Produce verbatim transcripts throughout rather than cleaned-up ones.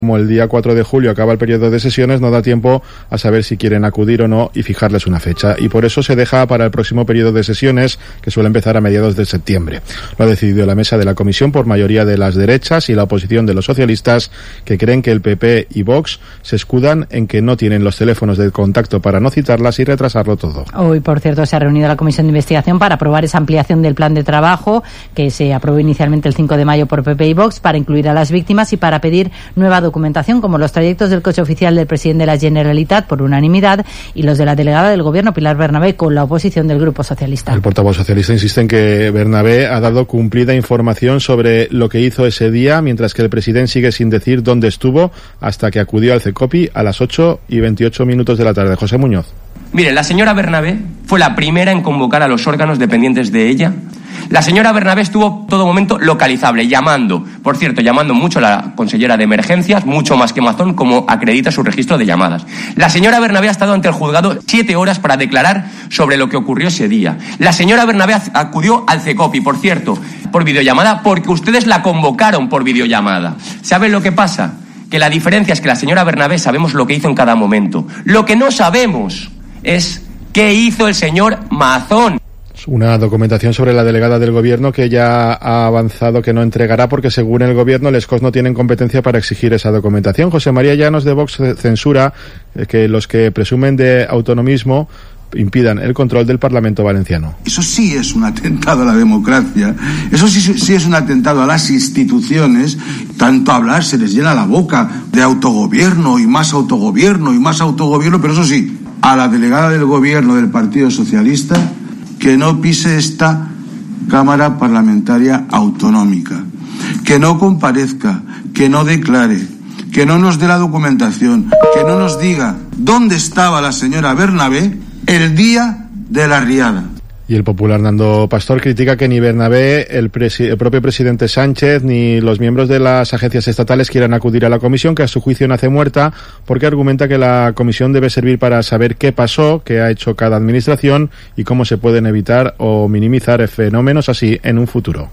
Como el día cuatro de julio acaba el periodo de sesiones, no da tiempo a saber si quieren acudir o no y fijarles una fecha. Y por eso se deja para el próximo periodo de sesiones, que suele empezar a mediados de septiembre. Lo ha decidido la mesa de la comisión por mayoría de las derechas y la oposición de los socialistas, que creen que el P P y Vox se escudan en que no tienen los teléfonos de contacto para no citarlas y retrasarlo todo. Hoy, por cierto, se ha reunido la comisión de investigación para aprobar esa ampliación del plan de trabajo que se aprobó inicialmente el cinco de mayo por P P y Vox para incluir a las víctimas y para pedir nueva documentación documentación como los trayectos del coche oficial del presidente de la Generalitat por unanimidad y los de la delegada del gobierno Pilar Bernabé con la oposición del Grupo Socialista. El portavoz socialista insiste en que Bernabé ha dado cumplida información sobre lo que hizo ese día, mientras que el presidente sigue sin decir dónde estuvo hasta que acudió al CECOPI a las ocho y veintiocho minutos de la tarde. José Muñoz. Mire, la señora Bernabé fue la primera en convocar a los órganos dependientes de ella. La señora Bernabé estuvo todo momento localizable, llamando, por cierto, llamando mucho a la consellera de emergencias, mucho más que Mazón, como acredita su registro de llamadas. La señora Bernabé ha estado ante el juzgado siete horas para declarar sobre lo que ocurrió ese día. La señora Bernabé acudió al CECOPI, por cierto, por videollamada, porque ustedes la convocaron por videollamada. ¿Saben lo que pasa? Que la diferencia es que la señora Bernabé sabemos lo que hizo en cada momento. Lo que no sabemos es qué hizo el señor Mazón. Una documentación sobre la delegada del gobierno que ya ha avanzado que no entregará porque según el gobierno les C O S no tienen competencia para exigir esa documentación. José María Llanos de Vox censura que los que presumen de autonomismo impidan el control del Parlamento valenciano. Eso sí es un atentado a la democracia, eso sí, sí es un atentado a las instituciones. Tanto hablar se les llena la boca de autogobierno y más autogobierno y más autogobierno, pero eso sí, a la delegada del gobierno del Partido Socialista que no pise esta Cámara Parlamentaria Autonómica, que no comparezca, que no declare, que no nos dé la documentación, que no nos diga dónde estaba la señora Bernabé el día de la riada. Y el popular Nando Pastor critica que ni Bernabé, el, presi- el propio presidente Sánchez, ni los miembros de las agencias estatales quieran acudir a la comisión, que a su juicio nace muerta, porque argumenta que la comisión debe servir para saber qué pasó, qué ha hecho cada administración y cómo se pueden evitar o minimizar fenómenos así en un futuro.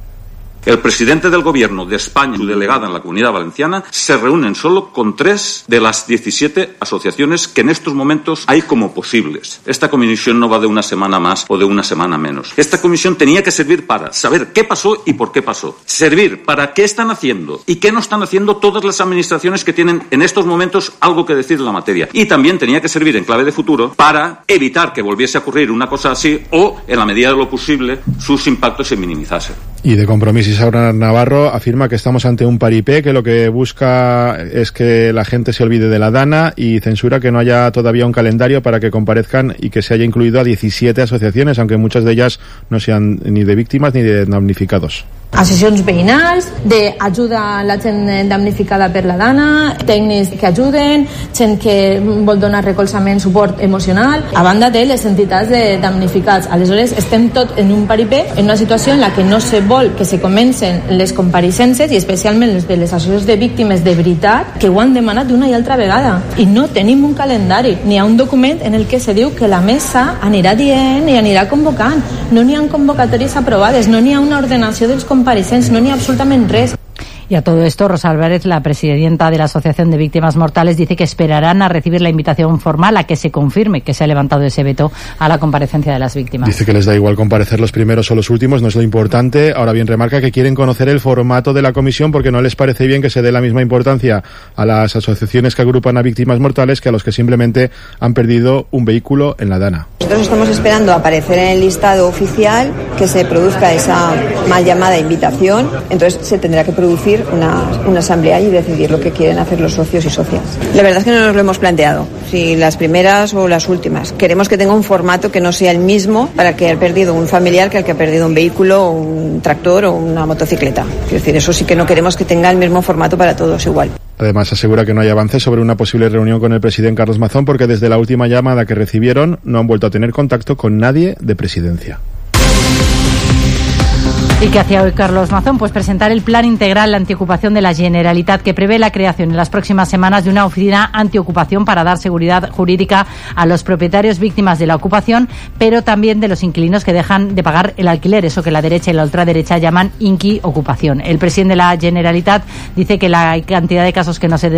El presidente del gobierno de España y su delegada en la Comunidad Valenciana se reúnen solo con tres de las diecisiete asociaciones que en estos momentos hay como posibles. Esta comisión no va de una semana más o de una semana menos. Esta comisión tenía que servir para saber qué pasó y por qué pasó. Servir para qué están haciendo y qué no están haciendo todas las administraciones que tienen en estos momentos algo que decir en la materia. Y también tenía que servir en clave de futuro para evitar que volviese a ocurrir una cosa así o, en la medida de lo posible, sus impactos se minimizasen. Y de Compromís, Isaura Navarro afirma que estamos ante un paripé que lo que busca es que la gente se olvide de la Dana y censura que no haya todavía un calendario para que comparezcan y que se haya incluido a diecisiete asociaciones, aunque muchas de ellas no sean ni de víctimas ni de damnificados. Associacions veïnals, d'ajuda a la gent damnificada per la Dana, tècnics que ajuden, gent que vol donar recolzament, suport emocional, a banda de les entitats de damnificats. Aleshores, estem tot en un paripé, en una situació en la que no se vol que se comencen les compareixences i especialment les de les associacions de víctimes de veritat que ho han demanat d'una i altra vegada. I no tenim un calendari, ni ha un document en el que se diu que la mesa anirà dient i anirà convocant. No n'hi ha convocatòries aprovades, no n'hi ha una ordenació dels compareixents, no n'hi ha absolutament res. Y a todo esto, Rosa Álvarez, la presidenta de la Asociación de Víctimas Mortales, dice que esperarán a recibir la invitación formal a que se confirme que se ha levantado ese veto a la comparecencia de las víctimas. Dice que les da igual comparecer los primeros o los últimos, no es lo importante. Ahora bien, remarca que quieren conocer el formato de la comisión porque no les parece bien que se dé la misma importancia a las asociaciones que agrupan a víctimas mortales que a los que simplemente han perdido un vehículo en la Dana. Nosotros estamos esperando aparecer en el listado oficial, que se produzca esa mal llamada invitación, entonces se tendrá que producir Una, una asamblea y decidir lo que quieren hacer los socios y socias. La verdad es que no nos lo hemos planteado, si las primeras o las últimas. Queremos que tenga un formato que no sea el mismo para el que ha perdido un familiar que el que ha perdido un vehículo, un tractor o una motocicleta. Es decir, eso sí que no queremos que tenga el mismo formato para todos igual. Además, asegura que no hay avances sobre una posible reunión con el presidente Carlos Mazón porque desde la última llamada que recibieron no han vuelto a tener contacto con nadie de presidencia. ¿Y qué hacía hoy Carlos Mazón? Pues presentar el Plan Integral Antiocupación de la Generalitat, que prevé la creación en las próximas semanas de una oficina antiocupación para dar seguridad jurídica a los propietarios víctimas de la ocupación, pero también de los inquilinos que dejan de pagar el alquiler, eso que la derecha y la ultraderecha llaman inqui-ocupación. El presidente de la Generalitat dice que la cantidad de casos que no se